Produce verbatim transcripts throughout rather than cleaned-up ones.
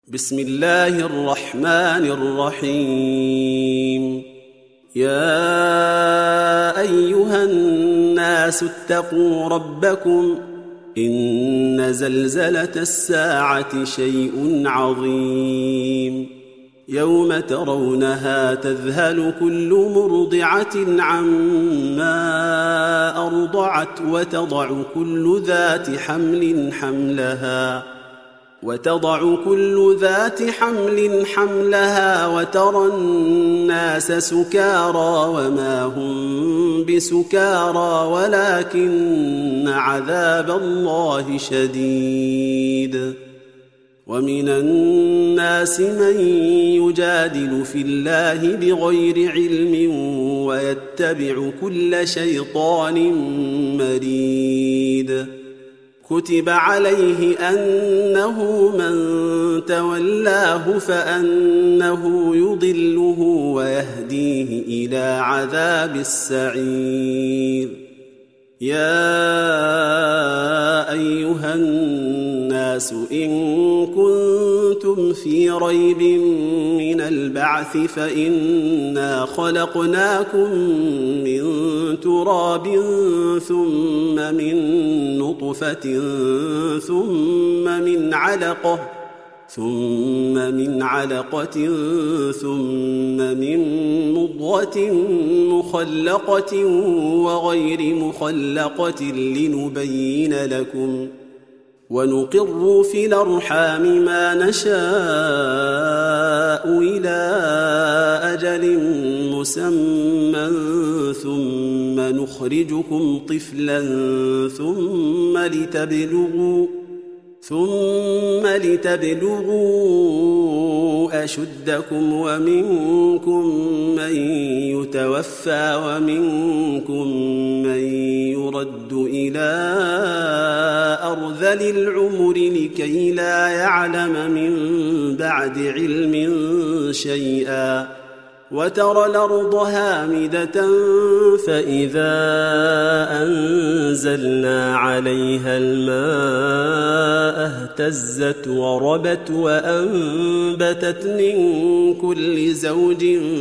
بسم الله الرحمن الرحيم. يا أيها الناس اتقوا ربكم إن زلزلة الساعة شيء عظيم يوم ترونها تذهل كل مرضعة عما أرضعت وتضع كل ذات حمل حملها وتضع كل ذات حمل حملها وترى الناس سكارى وما هم بسكارى ولكن عذاب الله شديد. ومن الناس من يجادل في الله بغير علم ويتبع كل شيطان مريد. كتب عليه أنه من تولاه فأنه يضله ويهديه إلى عذاب السعير. يا أيها الناس إن كنتم في ريب من البعث فإنا خلقناكم من تراب ثم من نطفة ثم من علقة ثم من علقة ثم من مضغة مخلقة وغير مخلقة لنبين لكم ونقر في الأرحام ما نشاء إلى أجل مسمى ثم نخرجكم طفلا ثم لتبلغوا ثم لتبلغوا أشدكم ومنكم من يتوفى ومنكم من يرد إلى أرذل العمر لكي لا يعلم من بعد علم شيئا. وترى الأرض هامدة فإذا أنزلنا عليها الماء اهتزت وربت وأنبتت من كل زوج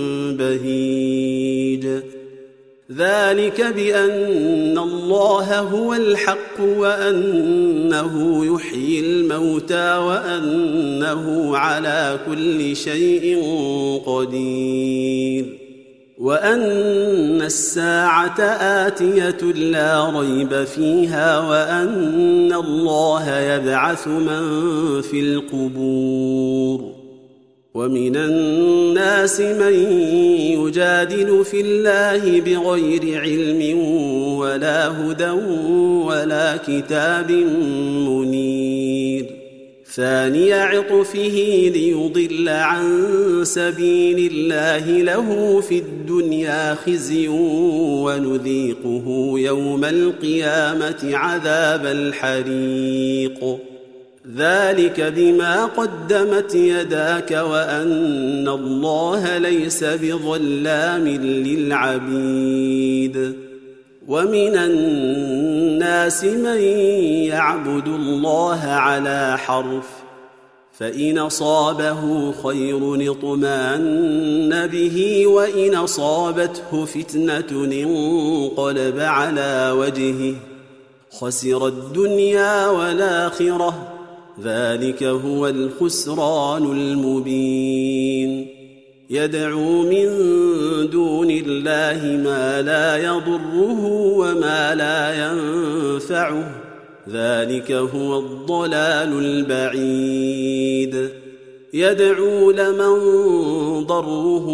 بهيج. ذلك بأن الله هو الحق وأنه يحيي الموتى وأنه على كل شيء قدير وأن الساعة آتية لا ريب فيها وأن الله يبعث من في القبور. ومن الناس من يجادل في الله بغير علم ولا هدى ولا كتاب منير. ثاني عطفه ليضل عن سبيل الله له في الدنيا خزي ونذيقه يوم القيامة عذاب الحريق. ذلك بما قدمت يداك وأن الله ليس بظلام للعبيد. ومن الناس من يعبد الله على حرف فإن أصابه خير اطمأن به وإن أصابته فتنة انقلب على وجهه خسر الدنيا والآخرة ذلك هو الخسران المبين. يدعو من دون الله ما لا يضره وما لا ينفعه ذلك هو الضلال البعيد. يدعو لمن ضره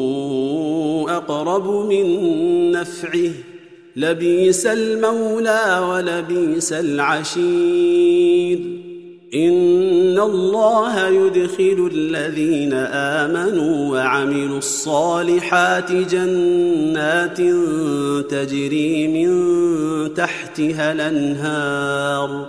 أقرب من نفعه لبئس المولى ولبئس العشير. إن الله يدخل الذين آمنوا وعملوا الصالحات جنات تجري من تحتها الأنهار.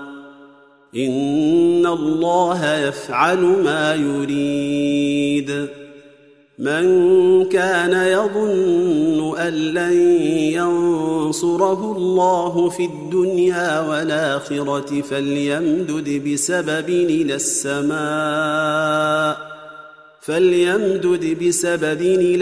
إن الله يفعل ما يريد. من كان يظن أن لن ينصره الله في الدنيا والآخرة فليمدد بسبب إلى السماء فليمدد بسبب إلى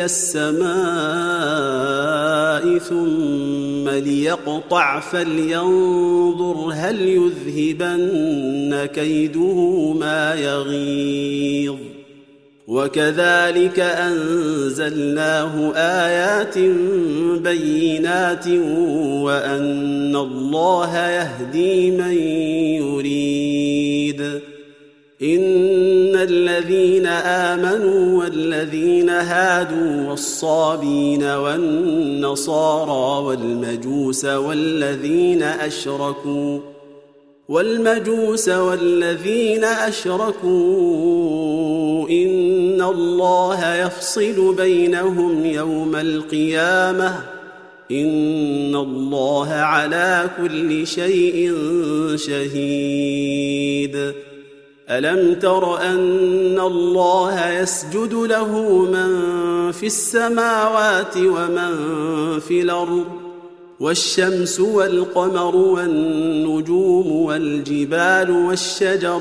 السماء ثم ليقطع فلينظر هل يذهبن كيده ما يغيظ وكذلك أنزلناه آيات بينات وأن الله يهدي من يريد إن الذين آمنوا والذين هادوا والصابين والنصارى والمجوس والذين أشركوا والمجوس والذين أشركوا إن الله يفصل بينهم يوم القيامة إن الله على كل شيء شهيد ألم تر أن الله يسجد له من في السماوات ومن في الأرض والشمس والقمر والنجوم والجبال والشجر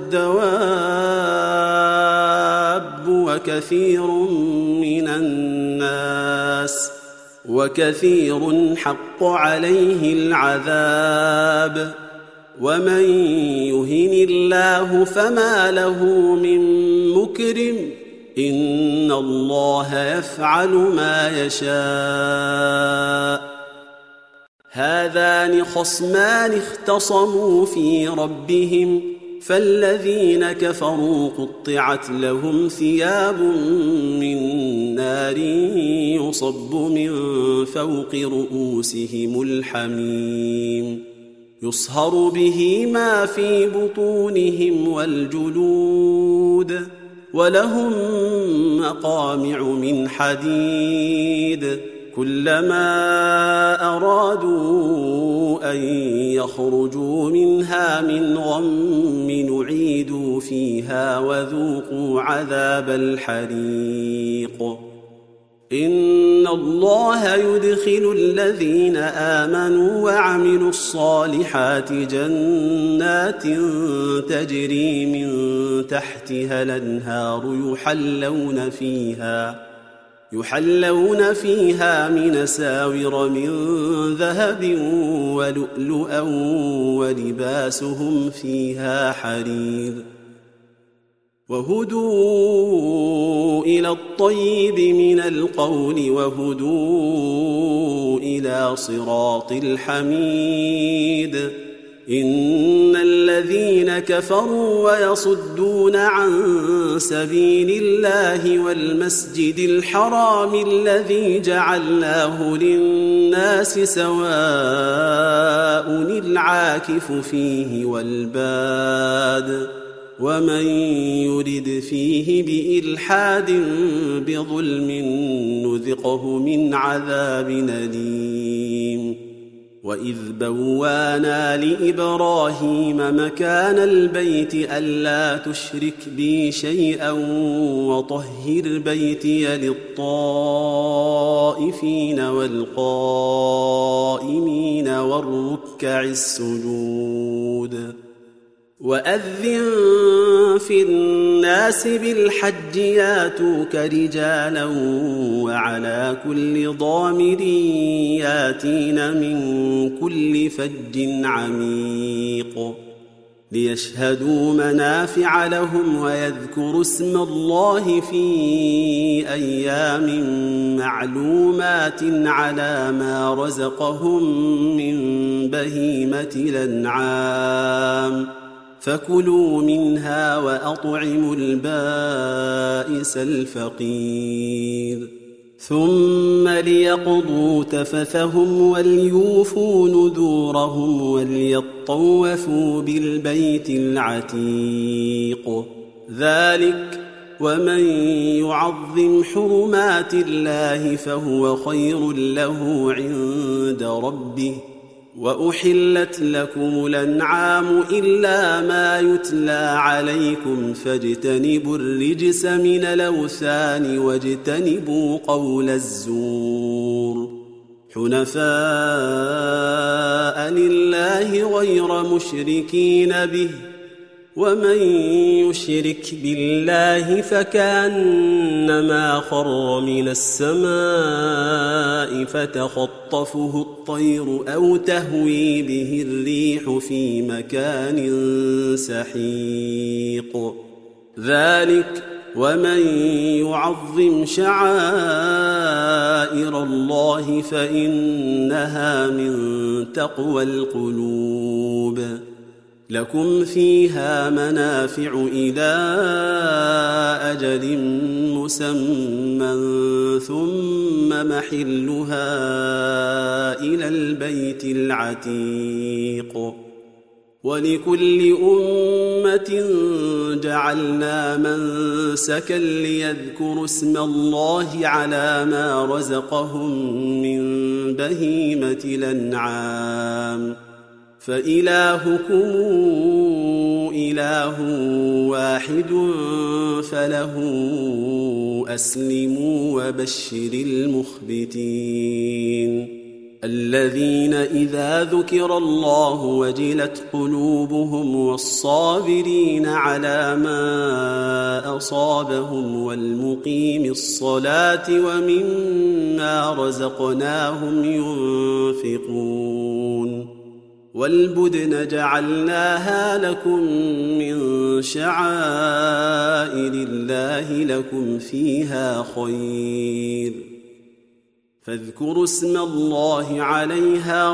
والدواب وكثير من الناس وكثير حق عليه العذاب ومن يهن الله فما له من مكرم إن الله يفعل ما يشاء هذان خصمان اختصموا في ربهم فالذين كفروا قطعت لهم ثياب من نار يصب من فوق رؤوسهم الحميم يصهر به ما في بطونهم والجلود ولهم مقامع من حديد كلما أرادوا أن يخرجوا منها من غم نعيدوا فيها وذوقوا عذاب الحريق إن الله يدخل الذين آمنوا وعملوا الصالحات جنات تجري من تحتها الأنهار يحلون فيها يحلون فيها من ساور من ذهب ولؤلؤا ولباسهم فيها حرير وهدوا إلى الطيب من القول وهدوا إلى صراط الحميد إن الذين كفروا ويصدون عن سبيل الله والمسجد الحرام الذي جعلناه للناس سواء العاكف فيه والباد ومن يرد فيه بإلحاد بظلم نذقه من عذاب أليم وإذ بوانا لإبراهيم مكان البيت ألا تشرك بي شيئا وطهر بيتي للطائفين والقائمين والركع السجود وأذن في الناس بالحج ياتوك رجالا وعلى كل ضامر ياتين من كل فج عميق ليشهدوا منافع لهم ويذكروا اسم الله في أيام معلومات على ما رزقهم من بهيمة الأنعام فكلوا منها وأطعموا البائس الفقير ثم ليقضوا تفثهم وليوفوا نذورهم وليطوفوا بالبيت العتيق ذلك ومن يعظم حرمات الله فهو خير له عند ربه وأحلت لكم الأنعام إلا ما يتلى عليكم فاجتنبوا الرجس من الأوثان واجتنبوا قول الزور حنفاء لله غير مشركين به ومن يشرك بالله فكأنما خر من السماء فتخطفه الطير أو تهوي به الريح في مكان سحيق ذلك ومن يعظم شعائر الله فإنها من تقوى القلوب لكم فيها منافع إلى أجل مسمى ثم محلها إلى البيت العتيق ولكل أمة جعلنا منسكا ليذكروا اسم الله على ما رزقهم من بهيمة الأنعام فإلهكم إله واحد فله أسلموا وبشر المخبتين الذين إذا ذكر الله وجلت قلوبهم والصابرين على ما أصابهم والمقيم الصلاة ومما رزقناهم ينفقون والبدن جعلناها لكم من شعائر الله لكم فيها خير فاذكروا اسم الله عليها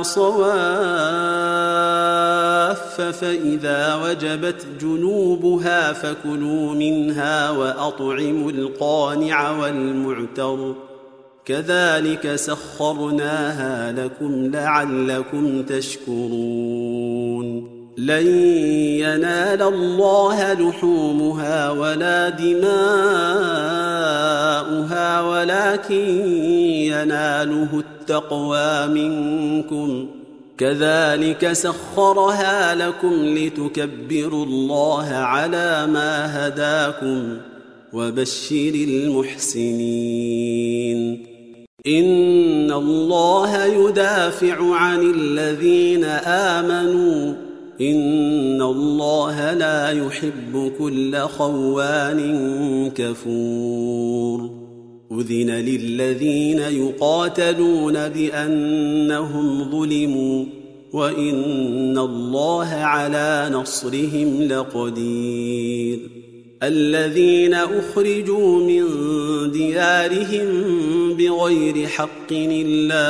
صواف فإذا وجبت جنوبها فكلوا منها وأطعموا القانع والمعتر كذلك سخرناها لكم لعلكم تشكرون لن ينال الله لحومها ولا دماؤها ولكن يناله التقوى منكم كذلك سخرها لكم لتكبروا الله على ما هداكم وبشر المحسنين إن الله يدافع عن الذين آمنوا إن الله لا يحب كل خوان كفور أذن للذين يقاتلون بأنهم ظلموا وإن الله على نصرهم لقدير الذين أخرجوا من ديارهم بغير حق إلا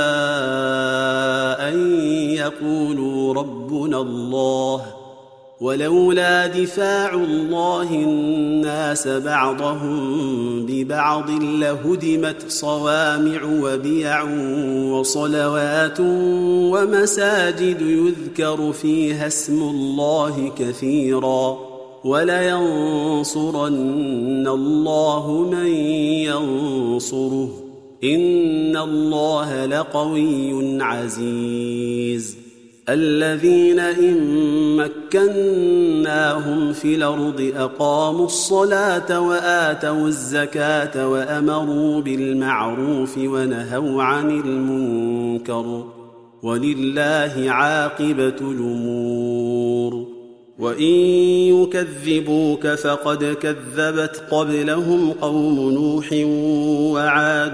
أن يقولوا ربنا الله ولولا دفاع الله الناس بعضهم ببعض لهدمت صوامع وبيع وصلوات ومساجد يذكر فيها اسم الله كثيرا ولينصرن الله من ينصره إن الله لقوي عزيز الذين إن مكناهم في الأرض أقاموا الصلاة وآتوا الزكاة وأمروا بالمعروف ونهوا عن المنكر ولله عاقبة الأمور وإن يكذبوك فقد كذبت قبلهم قوم نوح وعاد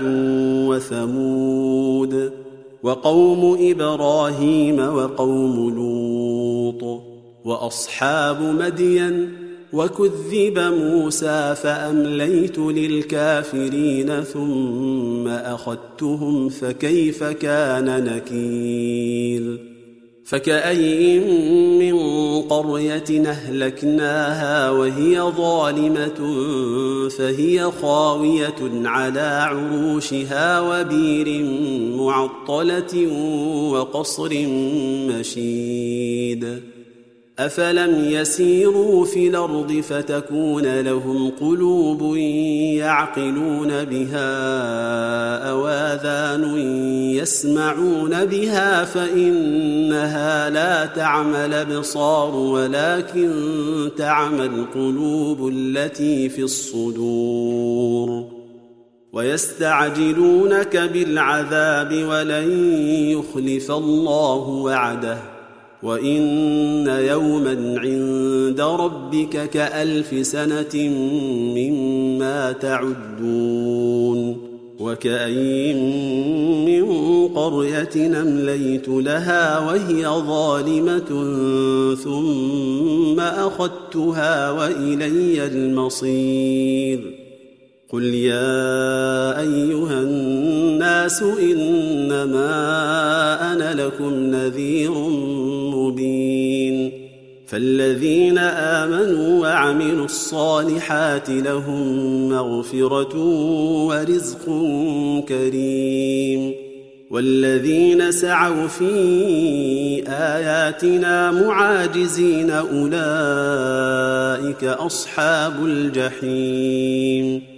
وثمود وقوم إبراهيم وقوم لوط وأصحاب مدين وكذب موسى فأمليت للكافرين ثم أخذتهم فكيف كان نكير فكأي من قرية أهلكناها وهي ظالمة فهي خاوية على عروشها وبير معطلة وقصر مشيد أفلم يسيروا في الأرض فتكون لهم قلوب يعقلون بها أو آذان يسمعون بها فإنها لا تعمى الأبصار ولكن تعمى القلوب التي في الصدور. ويستعجلونك بالعذاب ولن يخلف الله وعده وإن يوما عند ربك كألف سنة مما تعدون. وكأين من قرية أمليت لها وهي ظالمة ثم أخذتها وإلي المصير. قل يا أيها الناس إنما أنا لكم نذير مبين. فالذين آمنوا وعملوا الصالحات لهم مغفرة ورزق كريم. والذين سعوا في آياتنا معاجزين أولئك أصحاب الجحيم.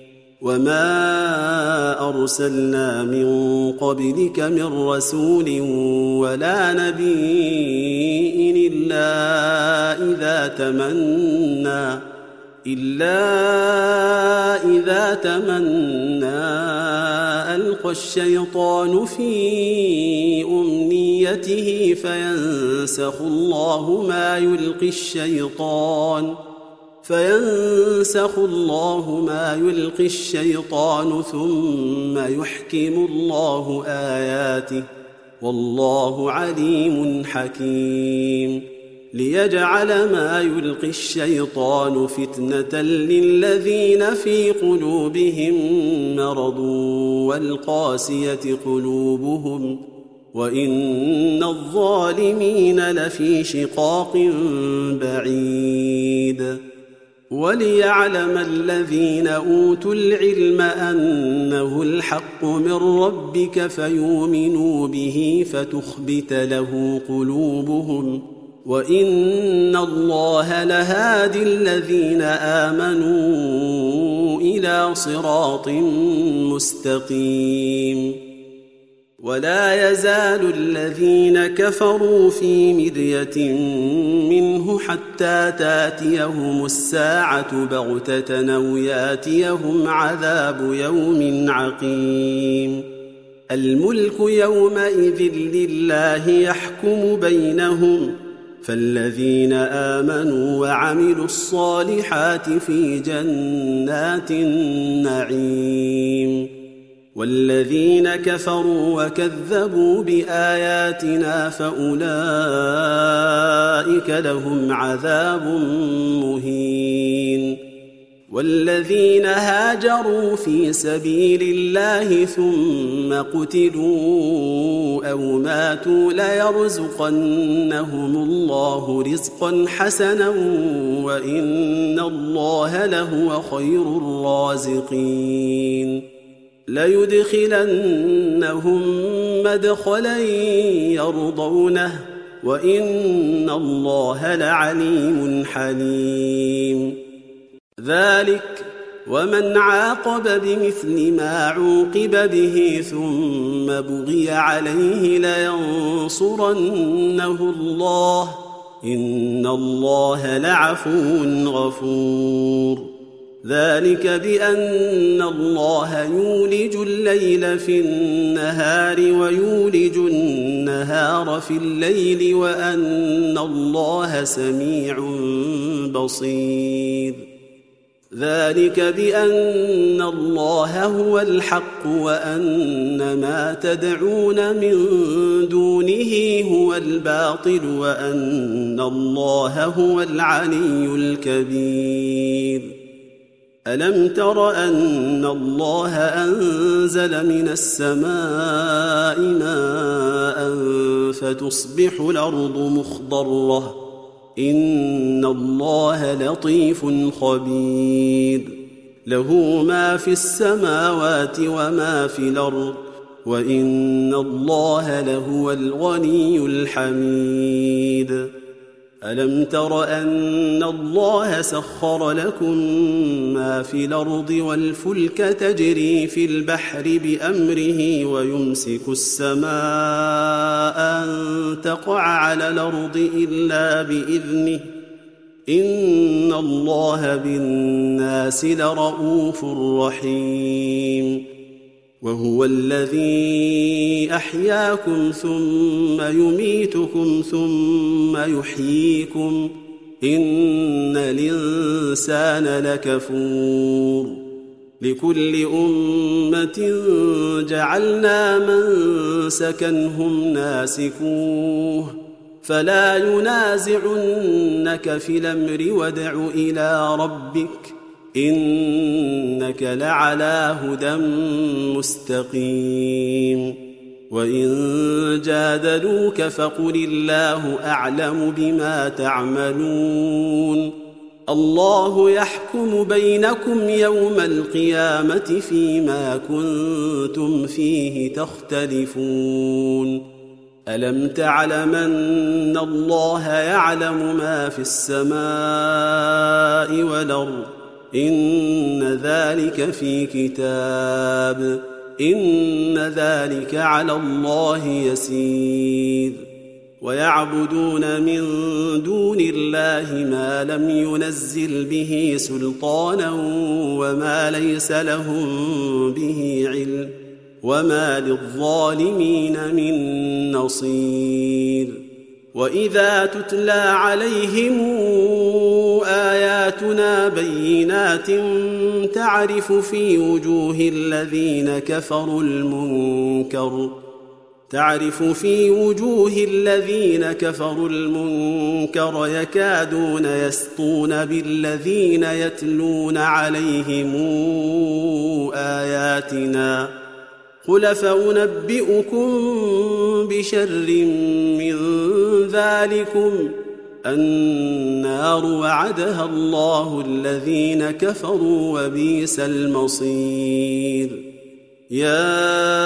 وما أرسلنا من قبلك من رسول ولا نبي إلا إذا تمنى إلا إذا تمنى ألقى الشيطان في أمنيته فينسخ الله ما يلقي الشيطان فينسخ الله ما يلقي الشيطان ثم يحكم الله آياته والله عليم حكيم. ليجعل ما يلقي الشيطان فتنة للذين في قلوبهم مرض والقاسية قلوبهم وإن الظالمين لفي شقاق بعيد. وليعلم الذين أوتوا العلم أنه الحق من ربك فيؤمنوا به فتخبت له قلوبهم وإن الله لهادي الذين آمنوا إلى صراط مستقيم. ولا يزال الذين كفروا في مرية منه حتى تاتيهم الساعة بغتة أو ياتيهم عذاب يوم عقيم. الملك يومئذ لله يحكم بينهم فالذين آمنوا وعملوا الصالحات في جنات النعيم. والذين كفروا وكذبوا بآياتنا فأولئك لهم عذاب مهين. والذين هاجروا في سبيل الله ثم قتلوا أو ماتوا ليرزقنهم الله رزقا حسنا وإن الله لهو خير الرازقين. ليدخلنهم مدخلا يرضونه وإن الله لعليم حليم. ذلك ومن عاقب بمثل ما عوقب به ثم بغي عليه لينصرنه الله إن الله لعفو غفور. ذلك بأن الله يولج الليل في النهار ويولج النهار في الليل وأن الله سميع بصير. ذلك بأن الله هو الحق وأن ما تدعون من دونه هو الباطل وأن الله هو العلي الكبير. ألم تر أن الله أنزل من السماء ماء فتصبح الأرض مخضرة إن الله لطيف خبير. له ما في السماوات وما في الأرض وإن الله لهو الغني الحميد. ألم تر أن الله سخر لكم ما في الأرض والفلك تجري في البحر بأمره ويمسك السماء أن تقع على الأرض إلا بإذنه إن الله بالناس لرءوف رحيم وهو الذي أحياكم ثم يميتكم ثم يحييكم إن الإنسان لكفور لكل أمة جعلنا منسكا هم ناسكوه فلا ينازعنك في الأمر وادع إلى ربك إنك لعلى هدى مستقيم وإن جادلوك فقل الله أعلم بما تعملون الله يحكم بينكم يوم القيامة فيما كنتم فيه تختلفون ألم تعلم أن الله يعلم ما في السماء والأرض إن ذلك في كتاب إن ذلك على الله يسير ويعبدون من دون الله ما لم ينزل به سلطانا وما ليس لهم به علم وما للظالمين من نصير وإذا تتلى عليهم آياتنا بينات تعرف في وجوه الذين كفروا المنكر تعرف في وجوه الذين كفروا المنكر يكادون يسطون بالذين يتلون عليهم آياتنا قل فأنبئكم بشر من ذلكم النار وعدها الله الذين كفروا وبئس المصير يا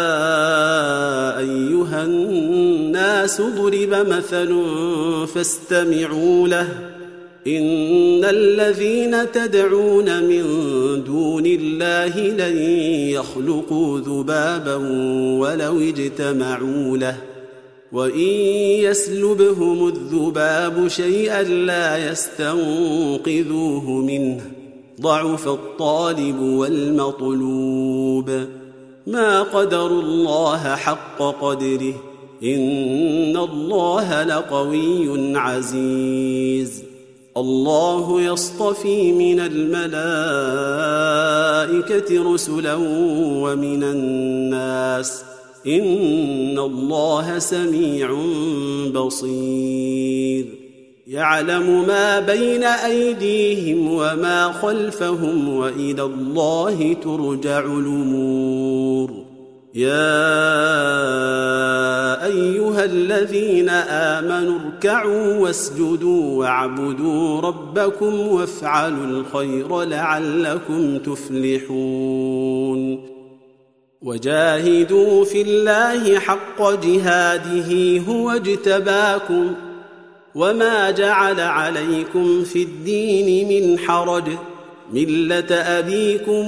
أيها الناس ضرب مثل فاستمعوا له إن الذين تدعون من دون الله لن يخلقوا ذبابا ولو اجتمعوا له وإن يسلبهم الذباب شيئا لا يستنقذوه منه ضعف الطالب والمطلوب ما قدروا الله حق قدره إن الله لقوي عزيز الله يصطفي من الملائكة رسلا ومن الناس إن الله سميع بصير يعلم ما بين أيديهم وما خلفهم وإلى الله ترجع الأمور يا أيها الذين آمنوا اركعوا واسجدوا واعبدوا ربكم وافعلوا الخير لعلكم تفلحون وجاهدوا في الله حق جهاده هو اجتباكم وما جعل عليكم في الدين من حرج ملة أبيكم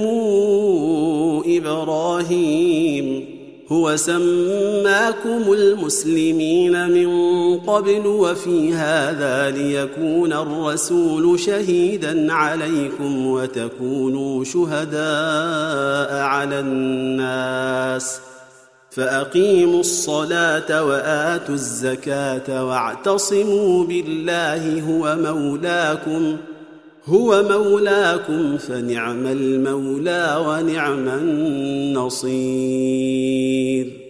إبراهيم هو سماكم المسلمين من قبل وفي هذا ليكون الرسول شهيدا عليكم وتكونوا شهداء على الناس فأقيموا الصلاة وآتوا الزكاة واعتصموا بالله هو مولاكم هو مولاكم فنعم المولى ونعم النصير